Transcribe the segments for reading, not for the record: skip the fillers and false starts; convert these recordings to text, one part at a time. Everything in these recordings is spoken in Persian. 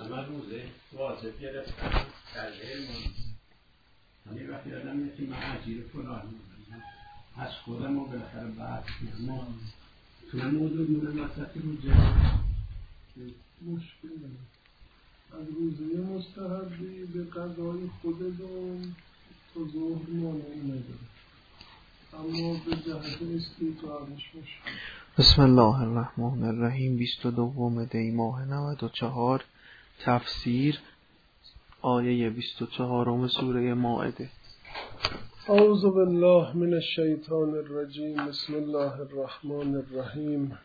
من روزه واجب گرفتم در علم همین وقتی دادم یکی من عجیر فلان از خودم و بالاخره بعد ما تو موضوع مونه وسط روزه مشکل از روزه مستحبی به قضای خودتون تا ظهر مانعی نداره، اما به جهت استیطانش مشکل. بسم الله الرحمن الرحیم. 22 دی ماه 94. تفسیر آیه 24 سوره مائده. اعوذ بالله من الشیطان الرجیم. بسم الله الرحمن الرحیم.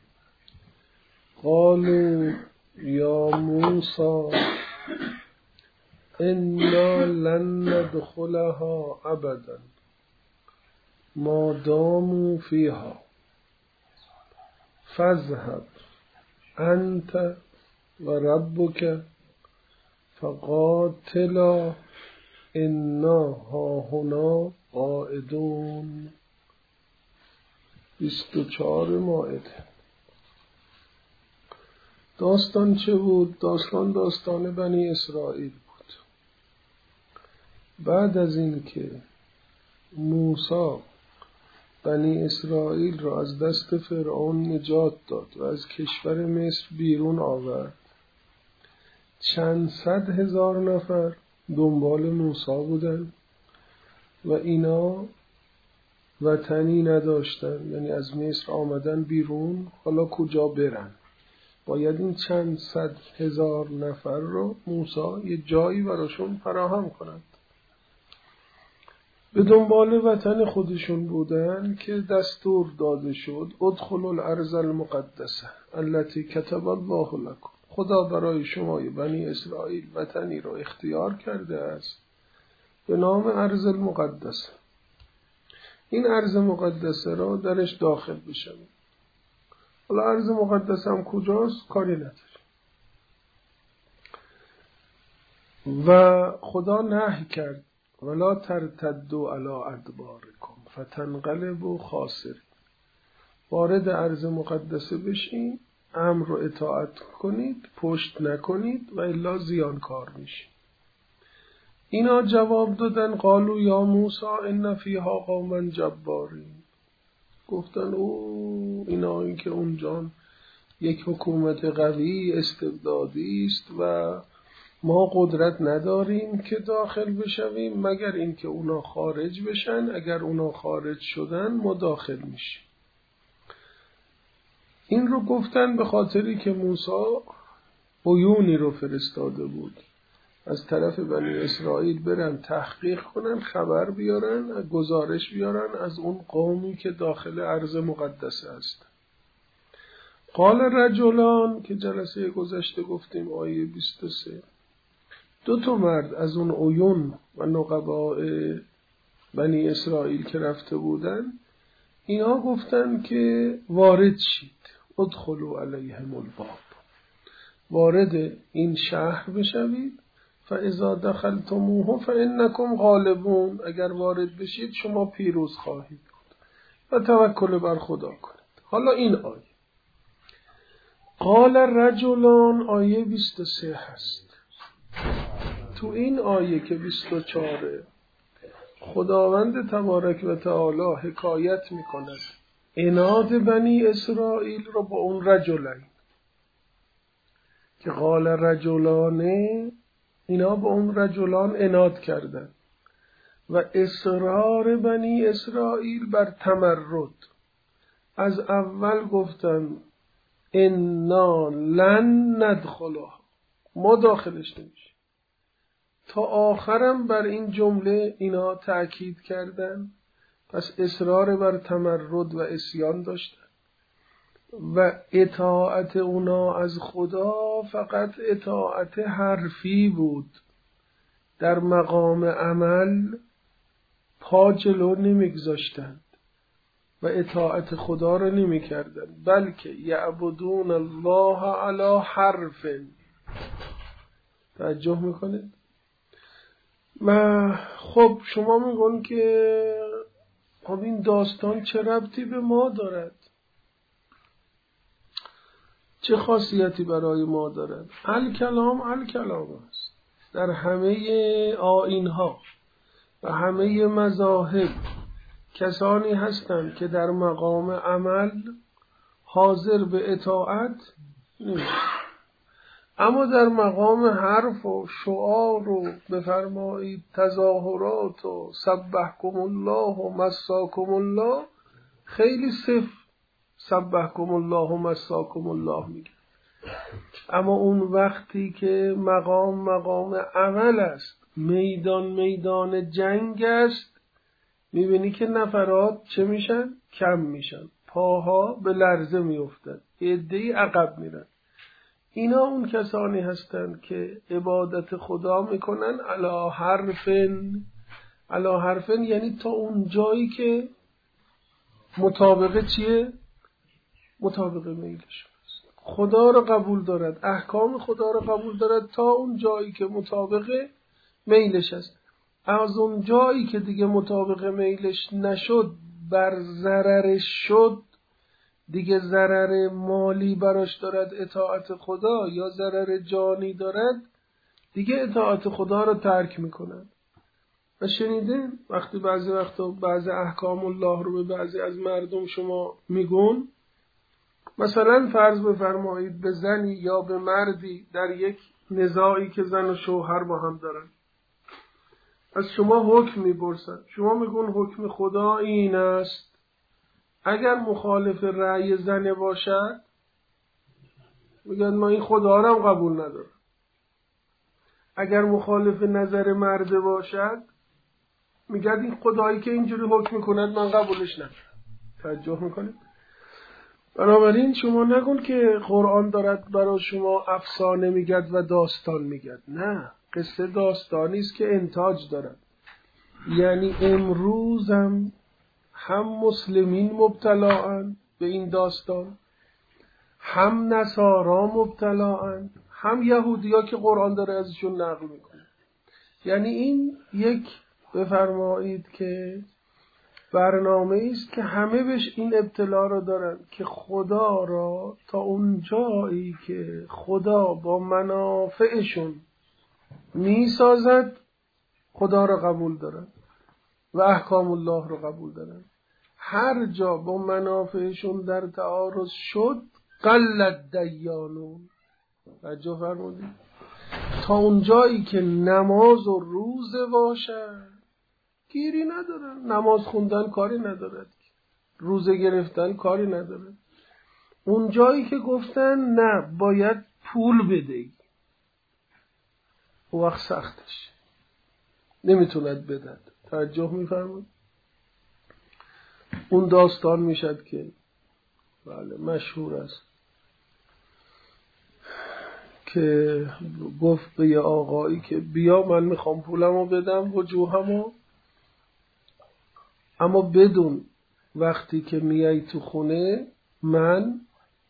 قالوا یا موسی انا لن ندخلها ابدا ما داموا فیها فاذهب انت و ربک فقاتلا انا هاهنا قاعدون. 24 مائده. داستان چه بود؟ داستان بنی اسرائیل بود. بعد از این که موسی بنی اسرائیل را از دست فرعون نجات داد و از کشور مصر بیرون آورد، چند صد هزار نفر دنبال موسی بودن و اینا وطنی نداشتن، یعنی از مصر آمدن بیرون، حالا کجا برن؟ باید این چند صد هزار نفر رو موسی یه جایی براشون فراهم کند. به دنبال وطن خودشون بودن که دستور داده شد ادخلوا الارض المقدسه التي کتب الله لكم. خدا برای شما بنی اسرائیل وطنی رو اختیار کرده است به نام ارض المقدسه. این ارض مقدسه را درش داخل بشوید. حالا ارض مقدسه هم کجاست کاری نداره. و خدا نهی کرد ولا ترتدوا علی ادبارکم فتنقلبوا خاسرین. وارد ارض مقدسه بشین، امر رو اطاعت کنید، پشت نکنید و الا زیانکار میشین. اینا جواب دادن قالوا یا موسی ان فیها قوما جبارین. گفتن اینا این که اونجا یک حکومت قوی استبدادی است و ما قدرت نداریم که داخل بشویم مگر اینکه اونا خارج بشن. اگر اونا خارج شدن ما داخل میشیم. این رو گفتن به خاطری که موسی عیونی رو فرستاده بود از طرف بنی اسرائیل برن تحقیق کنن، خبر بیارن، گزارش بیارن از اون قومی که داخل ارض مقدسه است. قال رجلان که جلسه گذشته گفتیم آیه 23، 2 مرد از اون عیون و نقباء بنی اسرائیل که رفته بودن، اینا گفتن که وارد شید، ادخلوا علیهم الباب، وارد این شهر بشوید، فاذا دخلتموه فانکم غالبون، اگر وارد بشید شما پیروز خواهید بود و توکل بر خدا کنید. حالا این آیه قال رجلان آیه 23 هست. تو این آیه که 24 خداوند تبارک و تعالی حکایت میکند عناد بنی اسرائیل رو با اون رجلین که قال رجلانه، اینا با اون رجلان عناد کردن و اصرار بنی اسرائیل بر تمرد. از اول گفتن انا لن ندخلها، ما داخلش نمیشیم، تا آخرم بر این جمله اینا تأکید کردن. پس اصرار بر تمرد و عصیان داشتن و اطاعت اونا از خدا فقط اطاعت حرفی بود. در مقام عمل پا جلو نمیگذاشتند و اطاعت خدا را نمی کردن، بلکه یعبدون الله علی حرف. توجه میکنید؟ و خب شما میگن که خب این داستان چه ربطی به ما دارد؟ چه خاصیتی برای ما دارد؟ الکلام است. در همه آیین‌ها و همه مذاهب کسانی هستند که در مقام عمل حاضر به اطاعت نیست، اما در مقام حرف و شعار و بفرمایید تظاهرات و سبحکم الله و مساکم الله خیلی صف سبحکم الله و مساکم الله میگه. اما اون وقتی که مقام عمل است، میدان جنگ است، میبینی که نفرات چه میشن؟ کم میشن، پاها به لرزه میافتن، عده‌ای عقب میرن. اینا اون کسانی هستند که عبادت خدا میکنن علی حرفن، یعنی تا اون جایی که مطابق چیه؟ مطابق میلش است. خدا رو قبول دارد، احکام خدا رو قبول دارد تا اون جایی که مطابق میلش است. از اون جایی که دیگه مطابق میلش نشد، بر ضررش شد، دیگه ضرر مالی براش دارد اطاعت خدا یا ضرر جانی دارد، دیگه اطاعت خدا رو ترک میکنن. و شنیدین وقتی بعضی وقتا بعضی احکام الله رو به بعضی از مردم شما میگون، مثلا فرض بفرمایید به زنی یا به مردی در یک نزاعی که زن و شوهر با هم دارن، از شما حکم میپرسن، شما میگون حکم خدا این است، اگر مخالف رأی زن باشد میگن ما این خدا رو هم قبول ندارم. اگر مخالف نظر مرد باشد میگن این خدایی که اینجوری حکم میکند من قبولش ندارم. توجه میکنید؟ بنابراین شما نگون که قرآن دارد برای شما افسانه میگد و داستان میگد. نه، قصه داستانی است که انتاج دارد. یعنی امروز هم مسلمین مبتلااند به این داستان، هم نصارا مبتلااند، هم یهودیا که قرآن داره ازشون نقل میکنه. یعنی این یک بفرمایید که برنامه است که همه بهش این ابتلا رو دارن که خدا را تا اون جایی که خدا با منافعشون میسازد خدا را قبول دارن و احکام الله رو قبول دارن. هر جا با منافعشون در تعارض شد قلت دیانون. توجه فرمودید؟ تا اون جایی که نماز و روزه باشد گیری ندارن. نماز خوندن کاری ندارد، روزه گرفتن کاری ندارد. اون جایی که گفتن نه باید پول بدهی، او وقت سختش نمیتوند بدهد. توجه میفرمود؟ اون داستان میشد که بله مشهور است که گفت به یه آقایی که بیا من میخوام پولمو بدم وجوهمو، اما بدون وقتی که میای تو خونه من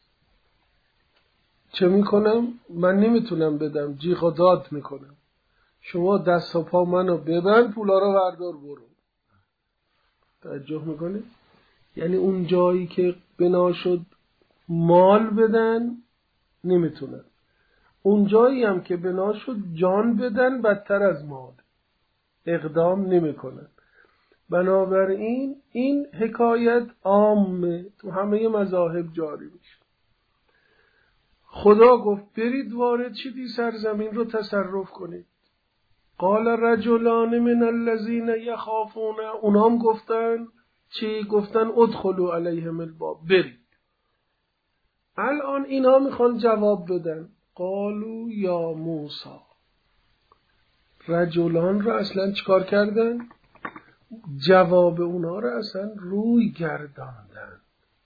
چه میکنم؟ من نمیتونم بدم، جیغ و داد میکنم. شما دست و پا منو ببند، پولا رو بردار برو. توجه میکنی؟ یعنی اون جایی که بنا شد مال بدن نمیتونن، اون جایی هم که بنا شد جان بدن بدتر از مال اقدام نمیکنن. بنابراین این حکایت عامه تو همه مذاهب جاری میشه. خدا گفت برید وارد شدی سرزمین رو تصرف کنید. قال رجلان من الذین یخافون، اونام گفتن چی؟ گفتن ادخلوا علیهم الباب، برید. الان اینا میخوان جواب بدن. قالوا یا موسی، رجلان رو اصلا چیکار کردن؟ جواب اونا رو اصلا روی گرداندن،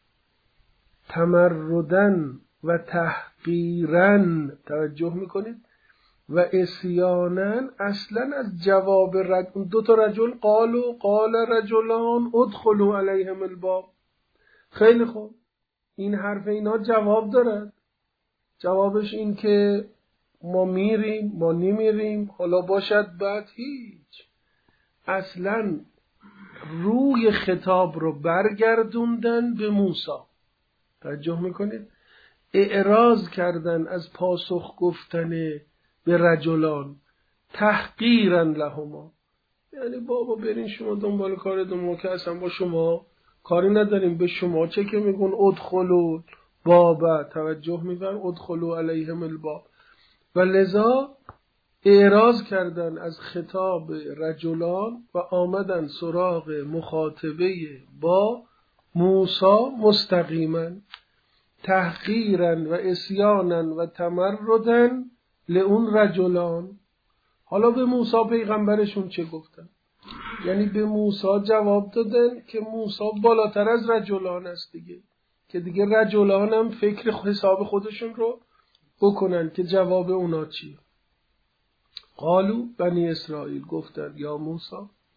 تمردن و تحقیرن. توجه میکنید؟ و عصیانن. اصلا از جواب دو تا رجل قال رجلان ادخلوا علیهم الباب. خیلی خوب، این حرف اینا جواب دارد. جوابش این که ما میریم، ما نمیریم، حالا باشد بعد. هیچ، اصلا روی خطاب رو برگردوندن به موسی. توجه میکنید؟ اعراض کردن از پاسخ گفتن به رجلان تحقیرا لهما، یعنی بابا برین شما دنبال کارتون، ما که اصلا با شما کاری نداریم، به شما چه که میگون ادخلوا بابا، توجه میفرم ادخلوا علیهم الباب. و لذا اعراض کردن از خطاب رجلان و آمدن سراغ مخاطبه با موسی مستقیما تحقیرا و عصیانا و تمردا لئون رجلان. حالا به موسی پیغمبرشون چه گفتن؟ یعنی به موسی جواب دادن که موسی بالاتر از رجلان است دیگه، که دیگه رجلان هم فکر حساب خودشون رو بکنن که جواب اونا چیه. قالو بنی اسرائیل گفتن یا موسی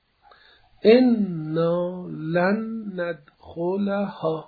انا لن ندخلها،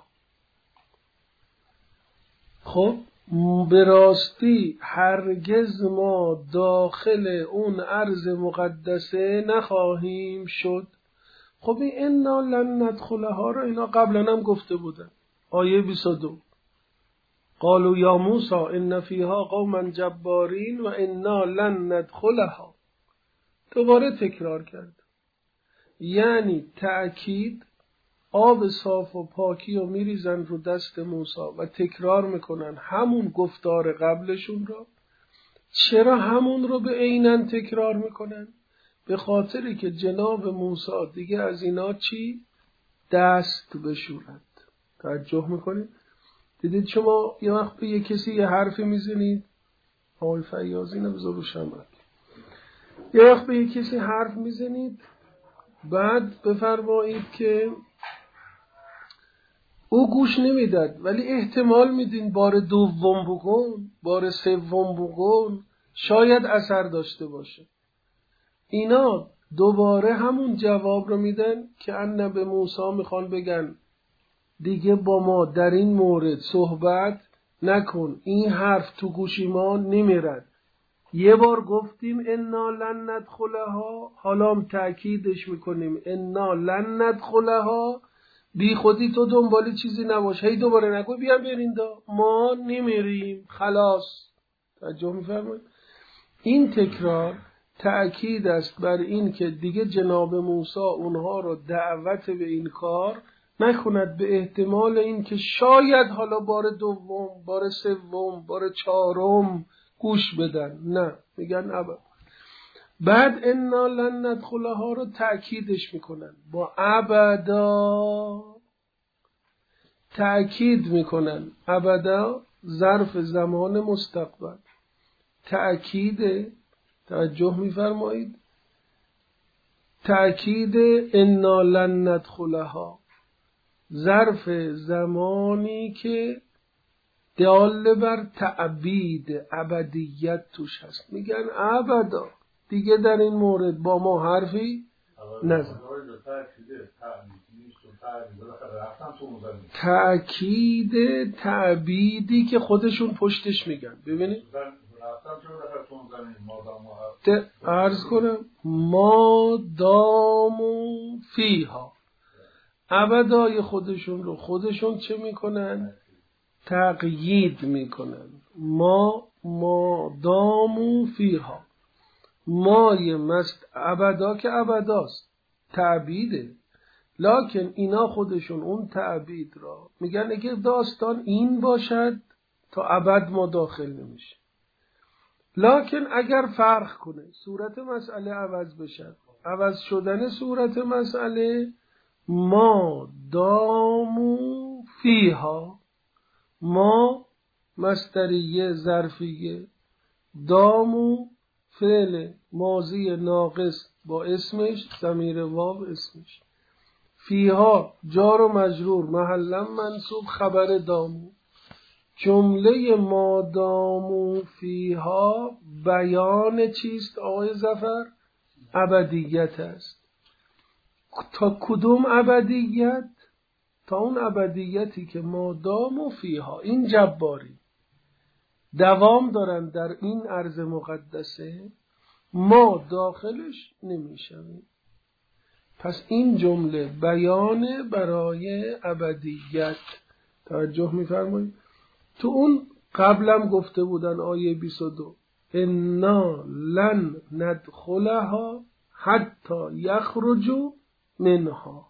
خب به راستی هرگز ما داخل اون ارض مقدسه نخواهیم شد. خب این انا لن ندخلها رو اینا قبلا هم گفته بودن. آیه 22 قالوا یا موسی ان فیها قوما جبارین و انا لن ندخلها، دوباره تکرار کرد. یعنی تأکید آب صاف و پاکی رو میریزن رو دست موسی و تکرار میکنن همون گفتار قبلشون رو. چرا همون رو به عیناً تکرار میکنن؟ به خاطری که جناب موسی دیگه از اینا چی؟ دست بشورد. توجه میکنید؟ دیدید شما یه وقت به یه کسی یه حرفی میزنید، آقای فیاضی نبذار رو شمک، یه وقت به یه کسی حرف میزنید، بعد بفرمایید که او گوش نمیداد، ولی احتمال میدین بار دوم بگون، بار سوم بگون، شاید اثر داشته باشه. اینا دوباره همون جواب رو میدن که ان به موسی میخوان بگن دیگه با ما در این مورد صحبت نکن، این حرف تو گوشی ما نمیرد. یه بار گفتیم انا لن ندخلها، حالا هم تأکیدش میکنیم انا لن ندخلها، بی خودی تو دنبال چیزی نباش، هی دوباره نگو بیام برین دا، ما نمیریم خلاص. توجه میفرمایید؟ این تکرار تأکید است بر این که دیگه جناب موسی اونها رو دعوت به این کار نکند، به احتمال این که شاید حالا بار دوم، بار سوم، بار چهارم گوش بدن. نه، میگن ابدا. بعد انا لن ندخلها رو تأکیدش میکنن، با ابدا تأکید میکنن. ابدا ظرف زمان مستقبل، تأکید، توجه میفرمایید، تأکید انا لن ندخلها ظرف زمانی که دال بر تعبید ابدیت توش هست. میگن ابدا دیگه در این مورد با ما حرفی نزن. تأکید تعبیدی که خودشون پشتش میگن. ببینید عرض کنم ما دامو فیها، ابدای خودشون رو خودشون چه میکنن؟ تقیید میکنن. ما دامو فیها، مای مست ابدا که ابداست، تعبیده، لکن اینا خودشون اون تعبید را میگن اگه داستان این باشد تا ابد ما داخل نمیشه، لکن اگر فرق کنه، صورت مسئله عوض بشه، عوض شدن صورت مسئله، ما دامو فیها، ما مصدریه ظرفیه، دامو فعل ماضی ناقص با اسمش، ضمیر واو اسمش، فیها جار و مجرور محلا منصوب خبر دامو. جمله ما دامو فیها بیان چیست آقای ظفر؟ ابدیت است. تا کدوم ابدیت؟ تا اون ابدیتی که ما دامو فیها، این جباری دوام دارن در این ارض مقدسه، ما داخلش نمیشویم. پس این جمله بیان برای ابدیت. توجه میفرمایید؟ تو اون قبلم گفته بودن آیه 22 انا لن ندخلها حتی یخرجوا منها،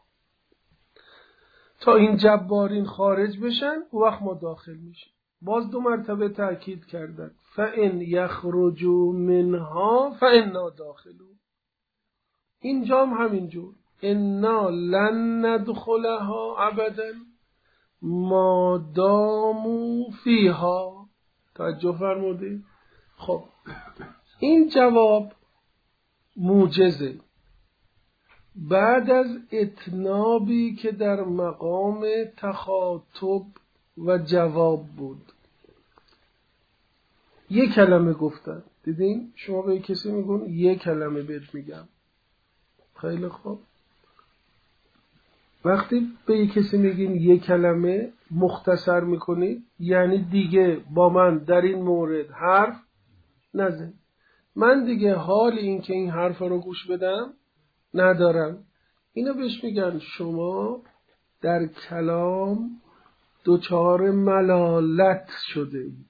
تا این جبارین خارج بشن و وقت ما داخل میشیم. باز 2 مرتبه تأکید کردن فإن یخرجوا منها فإنا داخلون. اینجا هم همینجور انا لن ندخلها ابدا ما داموا فیها. توجه فرمودید؟ خب این جواب موجزه بعد از اتنابی که در مقام تخاطب و جواب بود. 1 کلمه گفتن. دیدین؟ شما به کسی میگون 1 کلمه بهت میگم. خیلی خوب. وقتی به کسی میگین 1 کلمه مختصر میکنید، یعنی دیگه با من در این مورد حرف نزن. من دیگه حال این که این حرف رو گوش بدم ندارم. اینو بهش میگن شما در کلام دچار ملالت شده اید،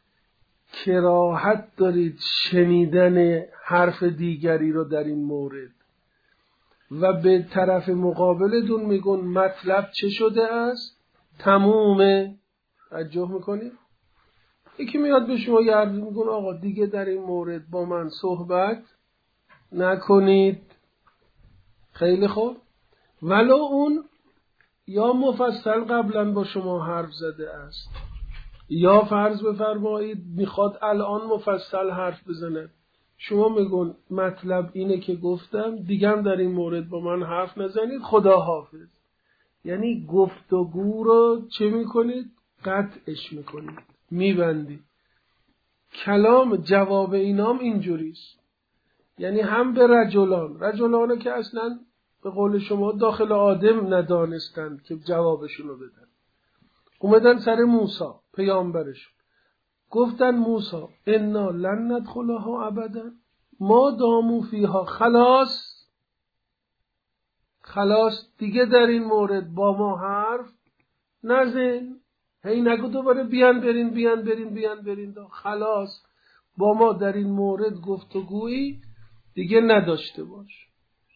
کراهت دارید شنیدن حرف دیگری رو در این مورد و به طرف مقابلتون میگن مطلب چه شده است؟ تمومه. توجه میکنید؟ یکی میاد به شما یه عرضی میگن آقا دیگه در این مورد با من صحبت نکنید. خیلی خوب. ولو اون یا مفصل قبلا با شما حرف زده است یا فرض بفرمایید میخواد الان مفصل حرف بزنه، شما میگن مطلب اینه که گفتم، دیگه در این مورد با من حرف نزنید، خدا حافظ. یعنی گفتگو رو چه میکنید؟ قطعش میکنید، میبندید. کلام جواب اینام اینجوریست. یعنی هم به رجلانو که اصلا به قول شما داخل آدم ندانستند که جوابشونو بدن، اومدن سر موسی پیامبرشون گفتن موسی انا لن ندخلها ابدا ما داموا فیها. خلاص دیگه در این مورد با ما حرف نزن. هی نگو دوباره بیان برین. خلاص با ما در این مورد گفتگویی دیگه نداشته باش.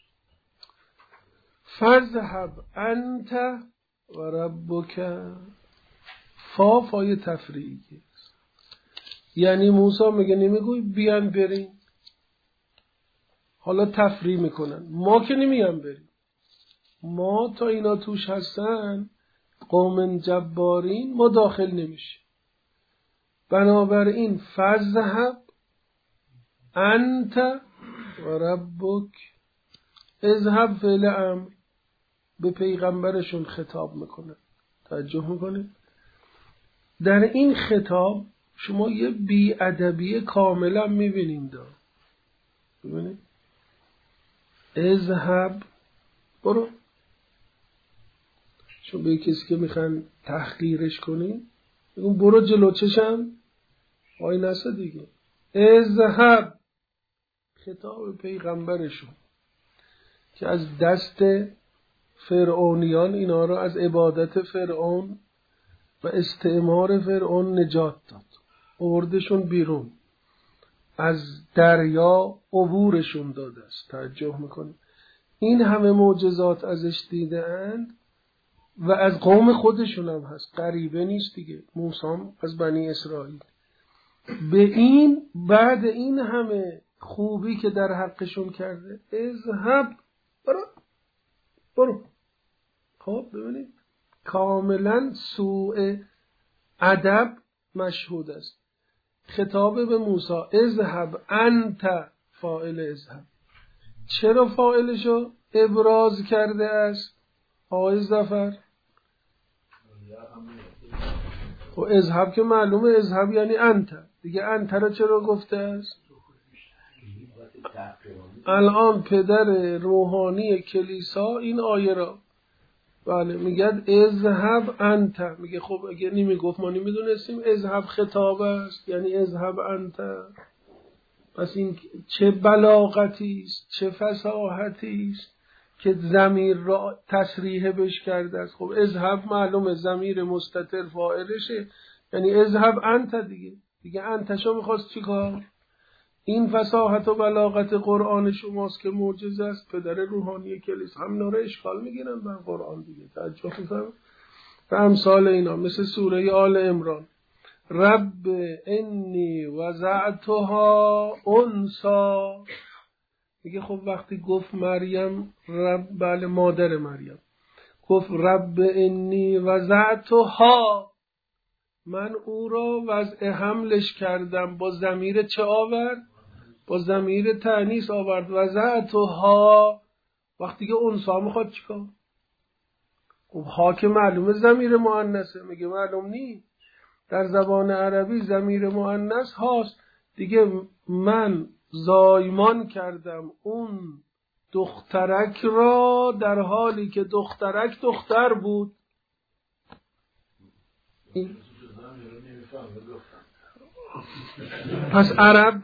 فذهب انت و ربک. فای تفریقی، یعنی موسی میگه نمیگوی بیان برین، حالا تفریق میکنن. ما که نمیان بریم، ما تا اینا توش هستن قوم جبارین ما داخل نمیشیم. بنابراین فذهب انت و ربک. اذهب فعل امر به پیغمبرشون خطاب میکنه. توجه میکنید؟ در این خطاب شما یه بی‌ادبی کاملا میبینید. ببینید اذهب برو. چون به کسی که میخوان تحقیرش کنی بگون برو جلو چشم آی نسه دیگه. اذهب خطاب پیغمبرشون که از دست فرعونیان اینا رو از عبادت فرعون و استعمار فرعون نجات داد، آوردشون بیرون، از دریا عبورشون داده است. توجه میکنید؟ این همه معجزات ازش دیده اند و از قوم خودشون هم هست، غریبه نیست دیگه. موسی از بنی اسرائیل. به این بعد این همه خوبی که در حقشون کرده اذهب برو. خب ببینید کاملا سوء ادب مشهود است. خطاب به موسی اذهب انت فاعل اذهب. چرا فاعلشو ابراز کرده است آقای ظفر؟ خب اذهب که معلومه، اذهب یعنی انت دیگه. انت رو چرا گفته است؟ الان پدر روحانی کلیسا این آیه را بله میگه اذهب انت. میگه خب اگه نمیگفت ما نمیدونستیم اذهب خطاب است یعنی اذهب انت. پس این چه بلاغتی است، چه فصاحتی است که ضمیر را تصریح بش کرده است. خب اذهب معلومه ضمیر مستتر فاعلشه، یعنی اذهب انت دیگه انتشو میخواست چی کار؟ این فصاحت و بلاغت قرآن شماست که معجزه است. پدر روحانی کلیسا هم ناره اشکال میگیرن بر قرآن دیگه، تعجب میکنم. و امثال اینا مثل سوره آل عمران، رب انی وضعتها انثی. میگه خب وقتی گفت مریم رب، بله مادر مریم، گفت رب انی وضعتها، من او را وضع حملش کردم، با ضمیر چه آورد؟ با ضمیر تأنیث آورد. وضعتها وقتی که انثی میخواد چیکار؟ خب ها که معلومه ضمیر مؤنثه. میگه معلوم نی، در زبان عربی ضمیر مؤنث هاست دیگه. من زایمان کردم اون دخترک را در حالی که دخترک دختر بود. پس عرب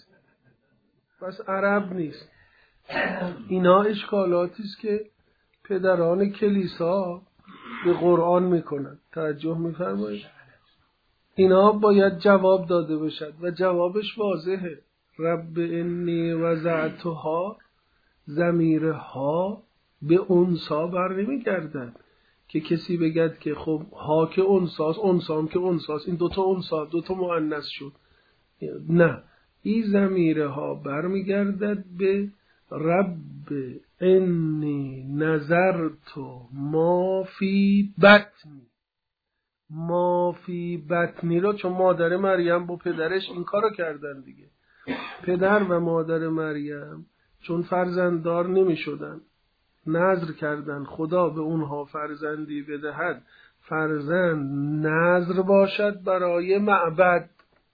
نیست. اینا اشکالاتی است که پدران کلیسا به قرآن میکنن. توجه میفرمایید؟ اینا باید جواب داده بشد و جوابش واضحه. رب انی وضعتها، ضمیرها به انثی بر نمیگردن که کسی بگد که خب ها که انثاست، انثام که انثاست، این دوتا انثی دوتا مؤنث شد. نه، این ضمیرها برمیگردد به رب انی نظرت ما فی بطنی. ما فی بطنی رو، چون مادر مریم با پدرش این کارو کردن دیگه. پدر و مادر مریم چون فرزنددار نمی شدن، نذر کردن خدا به اونها فرزندی بدهد، فرزند نذر باشد برای معبد.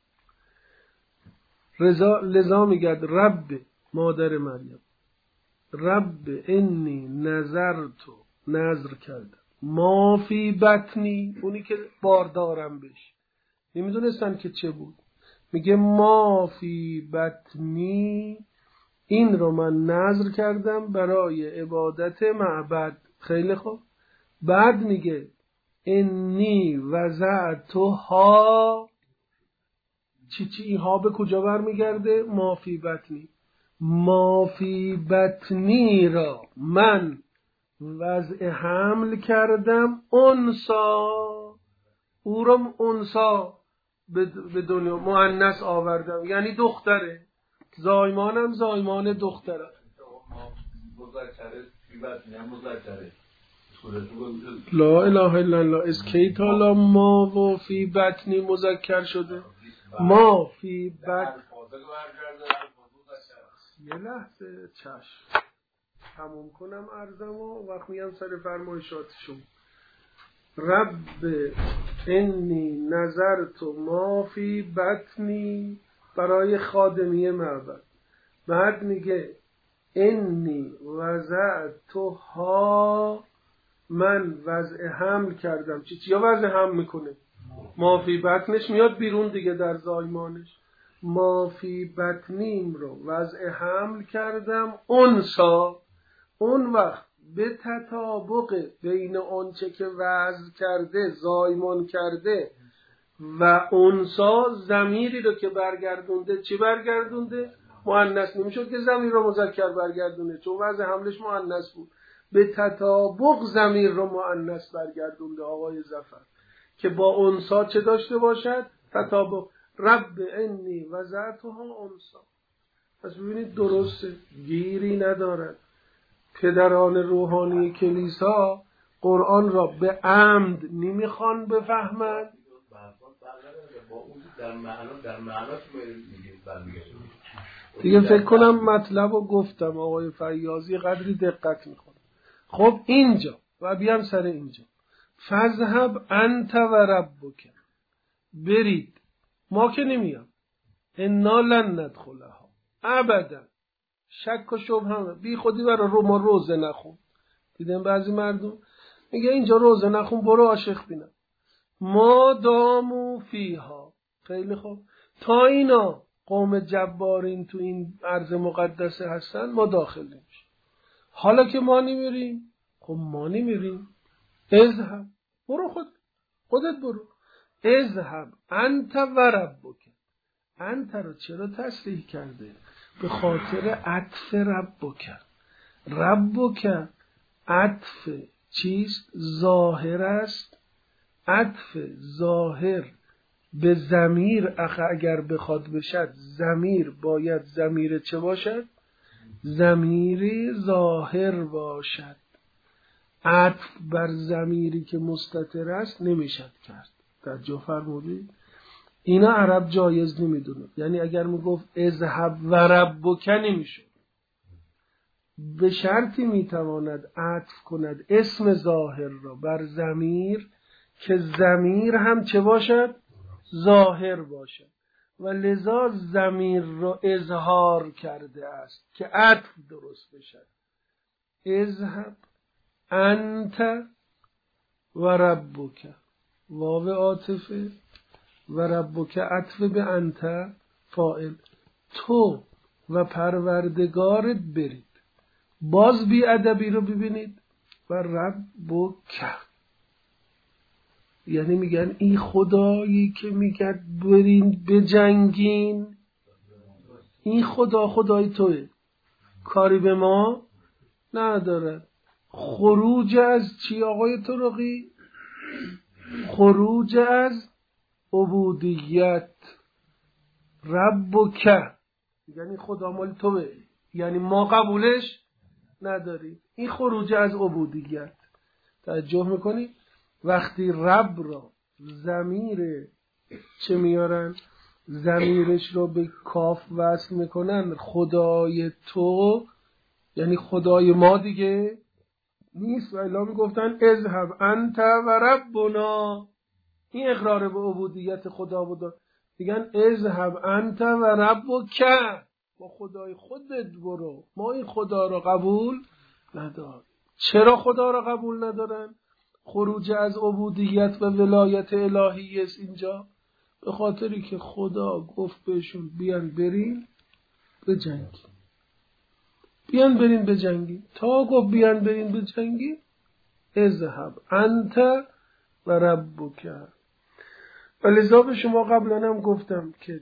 لذا میگد رب مادر مریم، رب انی نظرتو، نذر کردم، ما فی بطنی، اونی که باردارم بش. نمیدونستن که چه بود. میگه ما فی بطنی، این رو من نذر کردم برای عبادت معبد. خیلی خوب. بعد میگه انی وضعتها، چی ها به کجا برمیگرده؟ ما فی بطنی. ما فی بطنی را من وضع حمل کردم انثی، او را انثی به دنیا مؤنث آوردم، یعنی دختره. زایمانم زایمان دختره. لا اله الا الله. اسکی تالا ما و فی بطنی مذکر شده. ما فی بطن. یه لحظه چشم تموم کنم عرضم و وقت میگم سر فرمایشاتشون. رب انی نظرت ما فی بطنی برای خادمی معبد. بعد میگه انی وضعتها، من وضع حمل کردم. چیا وضع حمل میکنه؟ ما فی بطنش میاد بیرون دیگه در زایمانش. ما فی بطنیم رو وضع حمل کردم انثی. اون وقت به تطابق بین آنچه که وضع کرده، زایمان کرده و انثی، ضمیری رو که برگردونده، چی برگردونده؟ مؤنث. نمیشد که ضمیر رو مذکر برگردونه چون وضع حملش مؤنث بود. به تطابق ضمیر رو مؤنث برگردونده آقای ظفر که با انثی چه داشته باشد؟ تطابق. رب انی وضعتها انثی. پس ببینید درسته، گیری ندارد. پدران روحانی کلیسا قرآن را به عمد نمیخوان بفهمند. دیگه فکر کنم مطلب رو گفتم آقای فیاضی، قدری دقت میکنه. خب اینجا و بیام سر اینجا، فذهب انت و ربک، برید، ما که نمیام، انا لن ندخلها ابدا. شک و شبهه هم بی خودی برای ما روزه نخون. دیدم بعضی مردم میگه اینجا روزه نخون، برو عاشق بینم. ما دامو فیها. خیلی خوب، تا اینا قوم جبارین تو این ارض مقدسه هستن ما داخل نمیشیم. حالا که ما نمیریم، خب ما نمیریم. اذهب، برو خودت برو. اذهب انت و ربک. انت رو چرا تصریح کرده؟ به خاطر عطف ربک. ربک عطف چیست؟ ظاهر است. عطف ظاهر به ضمیر اگر بخواد بشد، ضمیر باید ضمیر چه باشد؟ ضمیر ظاهر باشد. عطف بر ضمیری که مستتر است نمیشد کرد. توجه فرمودید؟ اینا عرب جایز نمیدونه. یعنی اگر میگفت اذهب و ربک نمیشد. به شرطی میتواند عطف کند اسم ظاهر را بر ضمیر که ضمیر هم چه باشد؟ ظاهر باشد. و لذا ضمیر را اظهار کرده است که عطف درست بشد. اذهب انت و ربک، واو عاطفه، و ربک عطف به انت فاعل. تو و پروردگارت برید. باز بی ادبی رو ببینید. و ربک، یعنی میگن این خدایی که میگن برین بجنگین، این خدا خدای توه، کاری به ما نداره. خروج از چی آقای طرقی؟ خروج از عبودیت. ربک یعنی خدا مال توه، یعنی ما قبولش نداریم. این خروج از عبودیت. توجه میکنی؟ وقتی رب را ضمیر چه میارن؟ ضمیرش رو به کاف وصل میکنن. خدای تو یعنی خدای ما دیگه نیست. و الا میگفتن اذهب انت و ربنا. این اقرار به عبودیت خدا بود. میگن اذهب انت و ربک، با خدای خودت برو، ما این خدا را قبول نداریم. چرا خدا را قبول ندارن؟ خروج از عبودیت و ولایت الهی است اینجا. به خاطری که خدا گفت بهشون بیان برین بجنگی. بیان برین بجنگی. تا گفت بیان برین بجنگی، اذهب انت و ربک. و لذا به شما قبلا هم گفتم که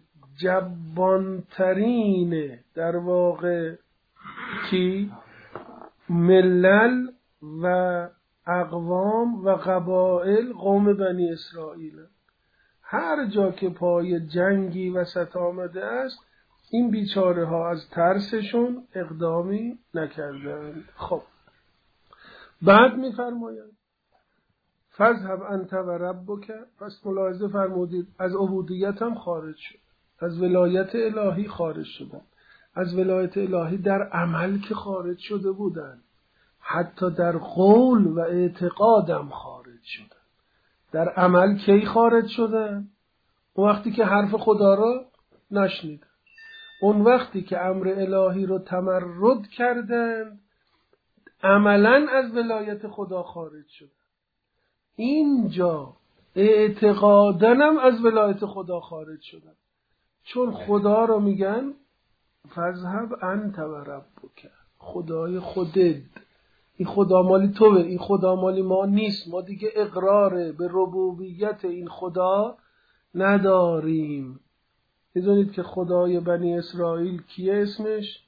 جبانترین در واقع کی ملل و اقوام و قبائل قوم بنی اسرائیل. هر جا که پای جنگی وسط آمده است، این بیچاره ها از ترسشون اقدامی نکردند. خب بعد میفرمایند فذهب انت و ربک. پس ملاحظه فرمودید از عبودیت هم خارج شد، از ولایت الهی خارج شدن. از ولایت الهی در عمل که خارج شده بودن، حتی در قول و اعتقادم خارج شدن. در عمل کی خارج شدن؟ اون وقتی که حرف خدا را نشنیدن، اون وقتی که امر الهی رو تمرد کردن، عملاً از ولایت خدا خارج شدن. اینجا اعتقادنم از ولایت خدا خارج شدن، چون خدا رو میگن فذهب انت و ربک، خدای خودت. این خدا مالی توه، این خدا مالی ما نیست. ما دیگه اقرار به ربوبیت این خدا نداریم. میدونید که خدای بنی اسرائیل کیه اسمش؟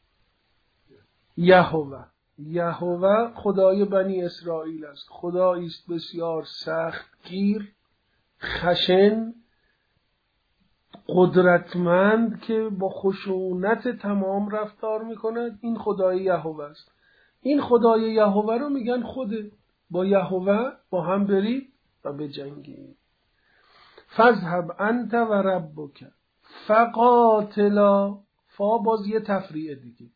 یهوه. یهوه خدای بنی اسرائیل است. خدایی است بسیار سختگیر، خشن، قدرتمند که با خشونت تمام رفتار میکند. این خدای یهوه است. این خدای یهوه رو میگن خوده. با یهوه با هم برید و بجنگید. فذهب انت و ربک فقاتلا. فا باز یه تفریع دیگه.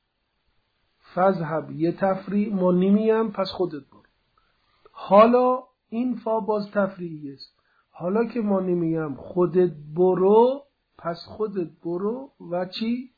فذهب یه تفریع، ما نیمیم، پس خودت برو. حالا این فا باز تفریعی است. حالا که ما نیمیم خودت برو، پس خودت برو و چی؟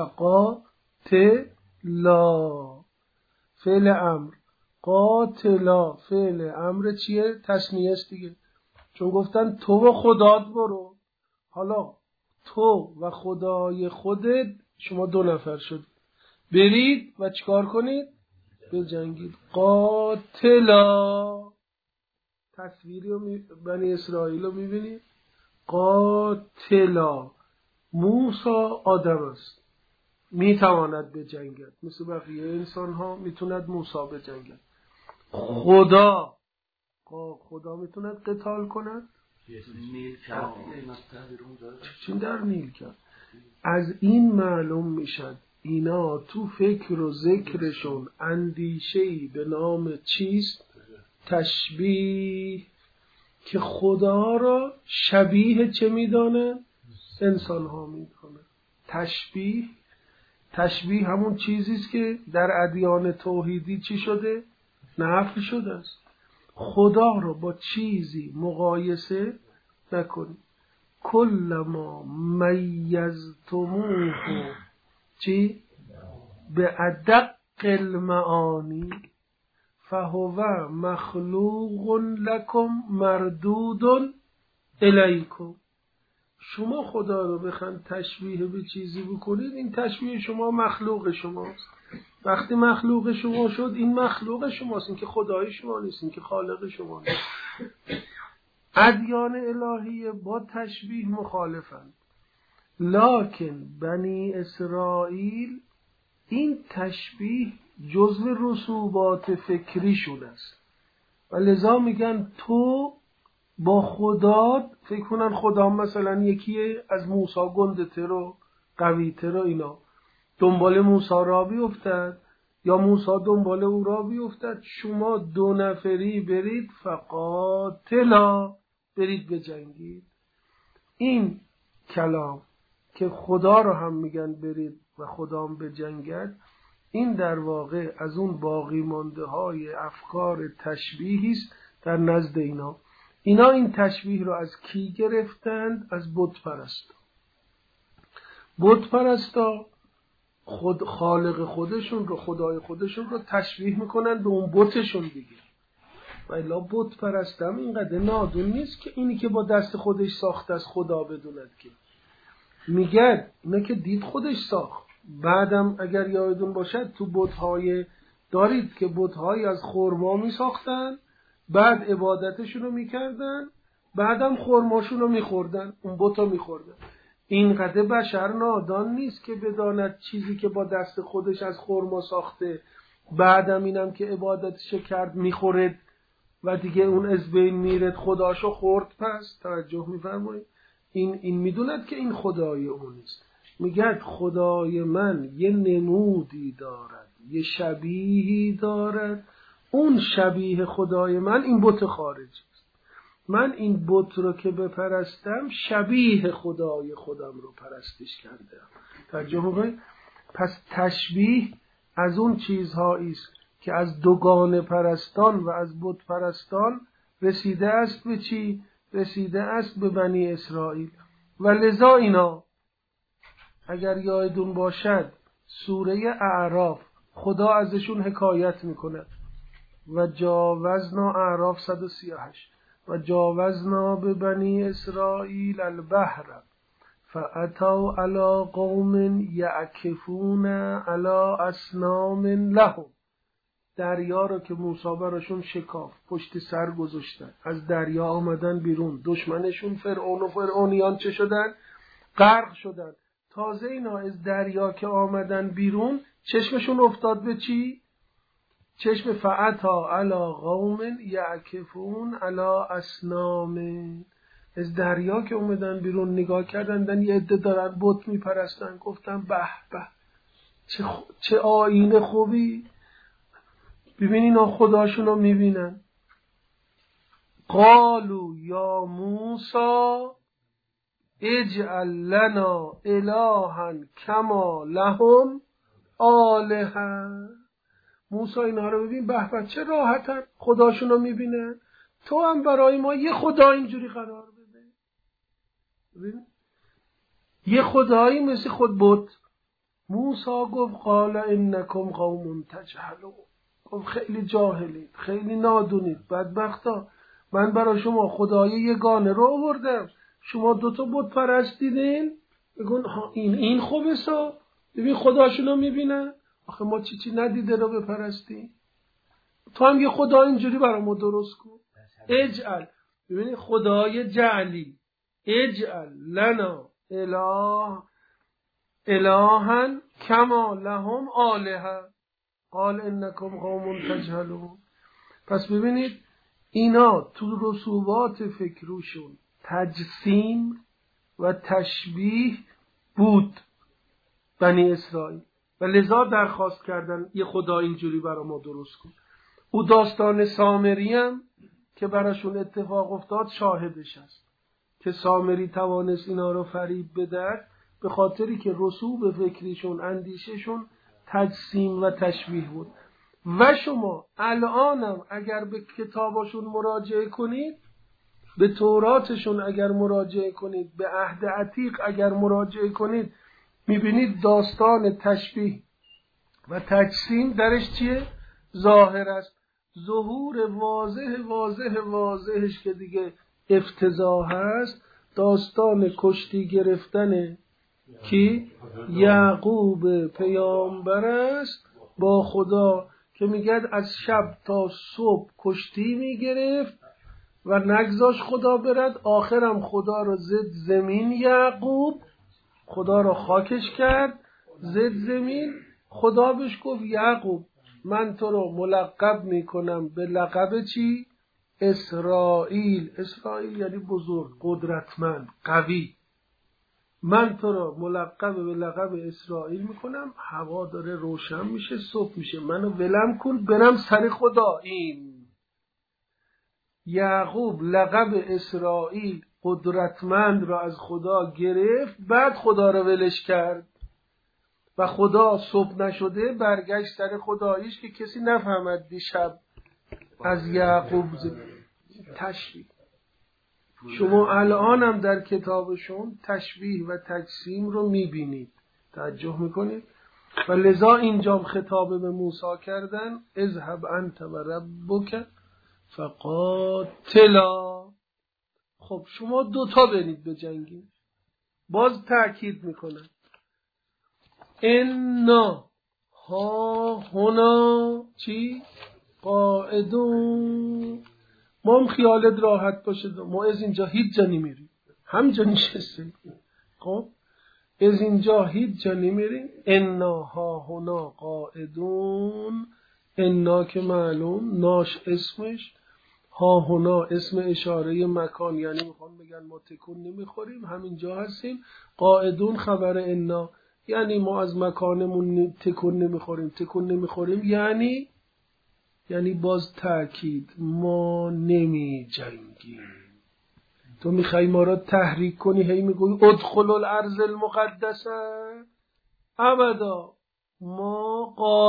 فقاتلا فعل امر، قاتلا فعل امر چیه؟ تثنیه است دیگه، چون گفتن تو و خدات برو. حالا تو و خدای خودت، شما 2 نفر شد، برید و چیکار کنید؟ بجنگید. قاتلا تصویری بنی اسرائیل رو میبینید. قاتلا، موسی آدم است، میتواند بجنگد مثل بقیه انسان ها، میتوند موسی بجنگد. خدا میتوند قتال کند. چین در نیل کرد. از این معلوم میشد اینا تو فکر و ذکرشون اندیشه‌ای به نام چیست؟ تشبیه، که خدا را شبیه چه میدانن؟ انسان ها میدانن. تشبیه همون چیزیست که در ادیان توحیدی چی شده؟ نفی شده است. خدا را با چیزی مقایسه نکنید. کلما میزتموه چی؟ به ادق المعانی فهو مخلوق لکم مردود الیکم. شما خدا رو بخواید تشبیه به چیزی بکنید، این تشبیه شما مخلوق شماست. وقتی مخلوق شما شد، این مخلوق شماست، این که خدای شما نیست، این که خالق شما نیست. ادیان الهیه با تشبیه مخالفند، لکن بنی اسرائیل این تشبیه جزو رسوبات فکریشون است و لذا میگن تو با خدا فکر کنن خدا مثلا یکیه، از موسی گنده تر و قوی تر و اینا، دنبال موسی را بیفتد یا موسی دنبال او را بیفتد. شما 2 نفری برید فقاتلا، برید بجنگید. این کلام که خدا رو هم میگن برید و خدا هم بجنگد، این در واقع از اون باقی مانده های افکار تشبیهی است در نزد اینا. این تشبیه رو از کی گرفتند؟ از بت پرستا. بت پرستا خود خالق خودشون رو، خدای خودشون رو تشبیه میکنن به اون بتشون دیگه. و الا بت پرستم اینقدر نادون نیست که اینی که با دست خودش ساخت از خدا بدوند که. میگه اینه که دید خودش ساخت. بعدم اگر یادتون باشد تو بت‌های دارید که بت‌های از خرما میساختن، بعد عبادتشون رو میکردن، بعدم خرماشون رو میخوردن، اون بت‌ها میخوردن. اینقدر بشر نادان نیست که بداند چیزی که با دست خودش از خرما ساخته، بعدم اینم که عبادتش کرد میخورد و دیگه اون از بین میرد، خداشو خورد. پس توجه میفرمایید، این میدوند که این خدای اون نیست. میگه خدای من یه نمودی دارد، یه شبیهی دارد، اون شبیه خدای من این بت خارجی است. من این بت رو که بپرستم شبیه خدای خودم رو پرستش کردم. توجه میکنید؟ پس تشبیه از اون چیزهایی است که از دوگانه پرستان و از بت پرستان رسیده است به چی؟ رسیده است به بنی اسرائیل. و لذا اینا اگر یادتون باشد سوره اعراف خدا ازشون حکایت میکنه و جاوزنا اعراف 138 و جاوزنا به بنی اسرائیل البحر فاتوا علی قوم یعکفون علی اصنام لهم. دریا رو که موسی براشون شکاف، پشت سر گذاشتن، از دریا آمدن بیرون، دشمنشون فرعون و فرعونیان چه شدن؟ غرق شدن. تازه اینا از دریا که آمدن بیرون چشمشون افتاد به چی؟ چشم فعتا علی قوم یعکفون علی اصنام. از دریا که اومدن بیرون نگاه کردن، یه عده دارن بت میپرستن، گفتن به به چه آیین خوبی. ببینین اینا خداشون رو میبینن. قالوا یا موسی اجعل لنا الها کما لهم آلهه. موسی اینا رو ببین، به به چه راحتن، خداشون رو میبینن. تو هم برای ما یه خدا اینجوری قرار بده. ببین یه خدایی مثل خود بت. موسی گفت قال انکم قوم تجهلون. گفت خیلی جاهلید، خیلی نادونید، بدبختا. من برای شما خدای یگانه رو آوردم، شما 2 بت پرست دیدین. بگون این خوبه سا. ببین خداشونو میبینن. آخه ما چی ندیده رو بپرستیم؟ تو هم یه خدا اینجوری برای ما درست کن. اجعل، ببینید خدای جعلی، اجعل لنا الها کما لهم آلهه قال انکم قوم تجهلون. پس ببینید اینا تو رسوبات فکروشون تجسیم و تشبیه بود بنی اسرائیل و لذا درخواست کردن یه خدا اینجوری برای ما درست کن. او داستان سامری هم که براشون اتفاق افتاد شاهدش است که سامری توانست اینا رو فریب بده به خاطری که رسوب فکریشون اندیششون تجسیم و تشبیه بود. و شما الانم اگر به کتابشون مراجعه کنید، به توراتشون اگر مراجعه کنید، به عهد عتیق اگر مراجعه کنید، میبینید داستان تشبیه و تجسیم درش چیه؟ ظاهر است. ظهور واضحش که دیگه افتضاح است، داستان کشتی گرفتن کی؟ یعقوب پیامبر است با خدا که میگه از شب تا صبح کشتی میگرفت و نگذاش خدا برد، آخرم خدا رو زد زمین، یعقوب خدا رو خاکش کرد، زد زمین. خدا بهش گفت یعقوب من تو رو ملقب میکنم به لقب چی؟ اسرائیل. اسرائیل یعنی بزرگ، قدرتمند، قوی. من تو رو ملقب به لقب اسرائیل میکنم. هوا داره روشن میشه، صبح میشه، منو ولم کن برم سر خدا. این یعقوب لقب اسرائیل قدرتمند را از خدا گرفت، بعد خدا را ولش کرد و خدا صبح نشده برگشت سر خداییش که کسی نفهمد دیشب از یعقوب تشبیه. شما الان هم در کتابشون تشبیه و تجسیم رو میبینید، توجه میکنید. و لذا اینجا خطاب به موسی کردن اذهب انت و ربک فقاتلا. خب شما دوتا برید به جنگی. باز تأکید میکنن انا ها هنا چی؟ قاعدون. ما هم خیالت راحت باشه، ما از اینجا هیچ جا نمیریم، همجا نشستیم. خب از اینجا هیچ جا نمیریم. انا ها هنا قاعدون. انا که معلوم، ناش اسمش، ها هنا اسم اشاره مکان، یعنی میخوان بگن ما تکون نمیخوریم، همینجا هستیم. قاعدون خبر انا، یعنی ما از مکانمون تکون نمیخوریم یعنی باز تأکید ما نمی جنگیم. تو میخوای ما را تحریک کنی، هی میگوی ادخلوا الارض المقدسه. ابدا، ما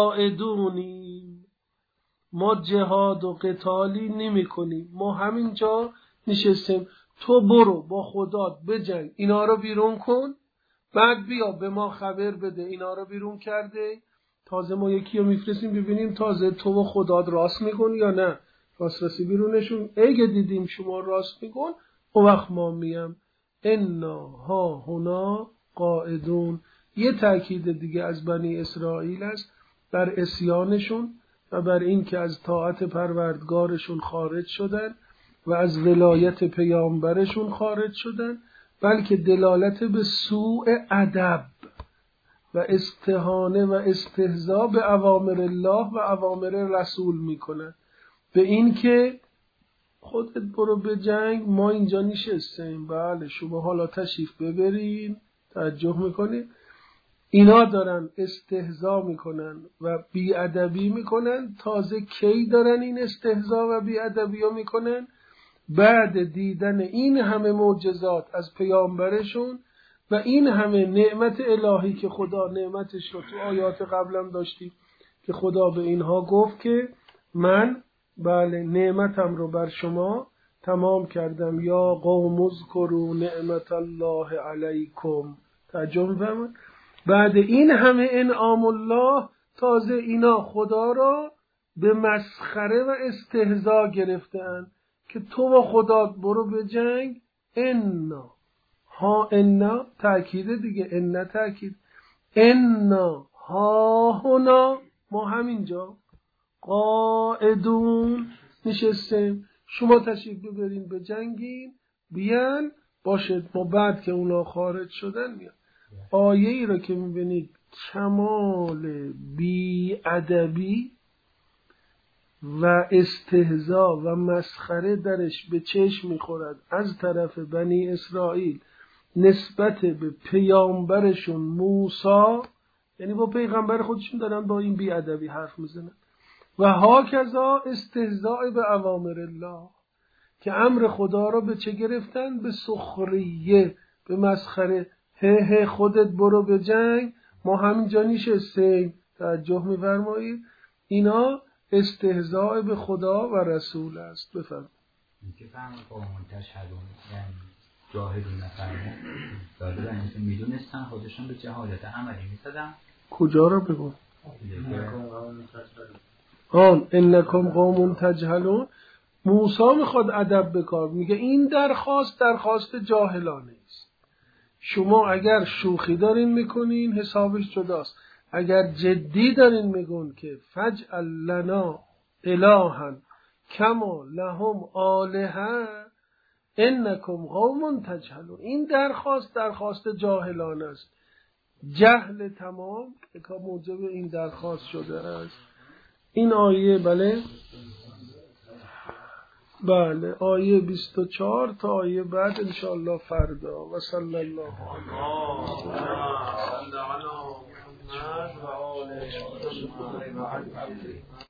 قاعدونیم، ما جهاد و قتالی نمی کنیم، ما همینجا نشستیم. تو برو با خدات بجنگ، اینا رو بیرون کن، بعد بیا به ما خبر بده اینا رو بیرون کرده. تازه ما یکی رو میفرستیم ببینیم تازه تو و خدات راست میگن یا نه. راست بیرونشون اگه دیدیم شما راست میگن، اون وقت ما میم انا ها هنا قاعدون. یه تأکید دیگه از بنی اسرائیل است بر عصیانشون و بر این که از طاعت پروردگارشون خارج شدن و از ولایت پیامبرشون خارج شدن، بلکه دلالت به سوء ادب و استهانه و استهزاء به اوامر الله و اوامر رسول میکنن. به این که خودت برو به جنگ، ما اینجا نشستیم، بله شما حالا تشریف ببرین. توجه میکنید اینا دارن استهزاء میکنن و بیادبی میکنن. تازه کی دارن این استهزاء و بیادبی ها میکنن؟ بعد دیدن این همه معجزات از پیامبرشون و این همه نعمت الهی که خدا نعمتش رو تو آیات قبلم داشتیم که خدا به اینها گفت که من بله نعمتم رو بر شما تمام کردم. یا قوم اذکروا نعمت الله علیکم. ترجمه بفرمایید. بعد این همه انعام الله تازه اینا خدا را به مسخره و استهزاء گرفتن که تو و خدا برو به جنگ. انا ها انا تأکید دیگه، انا تأکید، انا ها هنا ما همینجا قاعدون نشستیم. شما تشریف ببرین به جنگین، بیان باشد، ما بعد که اونا خارج شدن میان. آیه ای را که میبینید کمال بی‌ادبی و استهزا و مسخره درش به چشم میخورد از طرف بنی اسرائیل نسبت به پیامبرشون موسی، یعنی با پیغمبر خودشون دارن با این بی‌ادبی حرف میزنن. و هاکذا استهزاء به اوامر الله، که امر خدا را به چه گرفتن؟ به سخریه، به مسخره. هه خودت برو به جنگ، ما همینجا نشستیم. توجه می‌فرمایید؟ اینا استهزاء به خدا و رسول است. بفرمایید. که فهم قوم تشهدون یعنی جاهدون نفرمون داده بنیسون میدونستن خودشون به جهالت عملی میستدن. کجا را بگو؟ انکم قوم تجهلون. موسی میخواد ادب بکار، میگه این درخواست جاهلانه است. شما اگر شوخی دارین میکنین حسابش جداست، اگر جدی دارین میگون که فجعل لنا الها کما لهم آلهه انکم قوم تجهلون. این درخواست جاهلانه است. جهل تمام که موجب این درخواست شده است. این آیه بله آیه 24 تا آیه بعد انشاءالله فردا. و صلی الله علیه و آله.